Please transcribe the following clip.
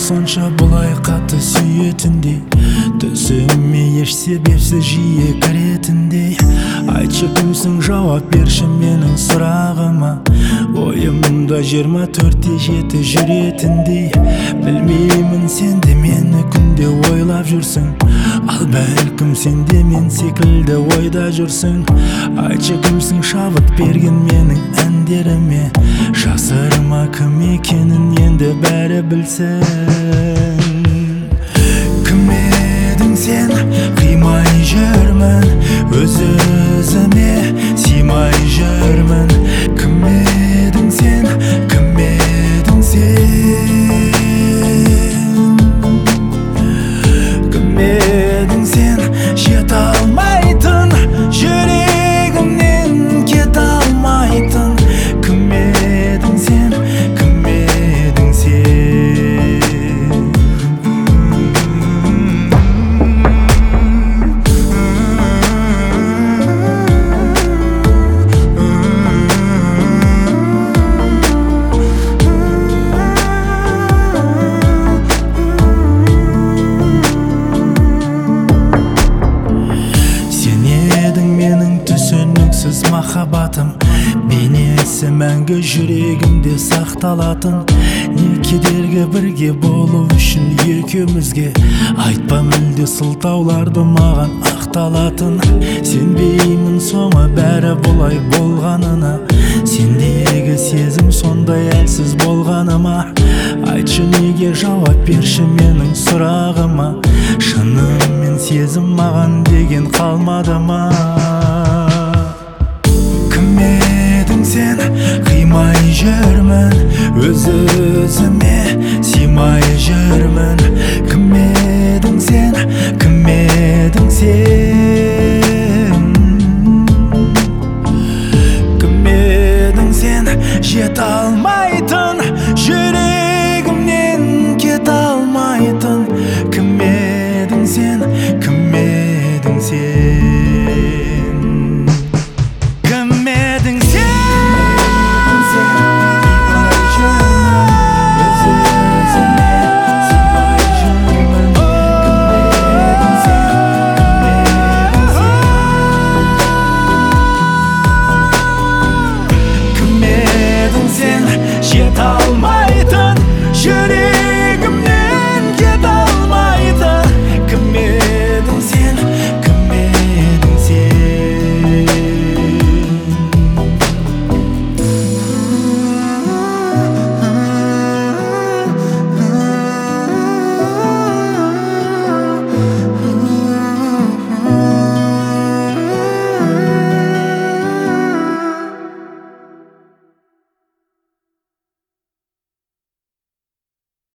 сонша бұлай қатты сүйетіндей, түсіме еш себепсіз жиі кіретіндей. Айтшы кімсің, жауап берші менің сұрағыма. Ойымда 24/7 жүретіндей. Білмеймін, сен де мені күнде ойлап жүрсің, ал бәлкім сен де мен секілді ойда жүрсің. Айтшы кімсің, шабыт берген менің әндеріме. Жасырма кім екенін енді бәрі білсін. Кім едің сен, қимай жүрмін, өз-өзіме симай жүрмін. Кім едің сен, кім едің сен, кім едің сен, жете алмайтын, жүрегімнен кете алмайтын. Кім едің сен, кім едің сен. Махаббатым, бейнесі мәңгі жүрегімде сақталатын. Не кедергі бірге болу үшін екеумізге, айтпа мүлде сылтауларды маған ақталатын. Сенбеймін соңы бәрі бұлай болғанына, сендегі сезім сондай әлсіз болғаныма. Айтшы неге, жауап берші менің сұрағыма. Шынымен сезім маған деген қалмады ма? Кім едің сен, қимай жүрмін, өз-өзіме симай жүрмін. Кім едің сен, кім едің сен.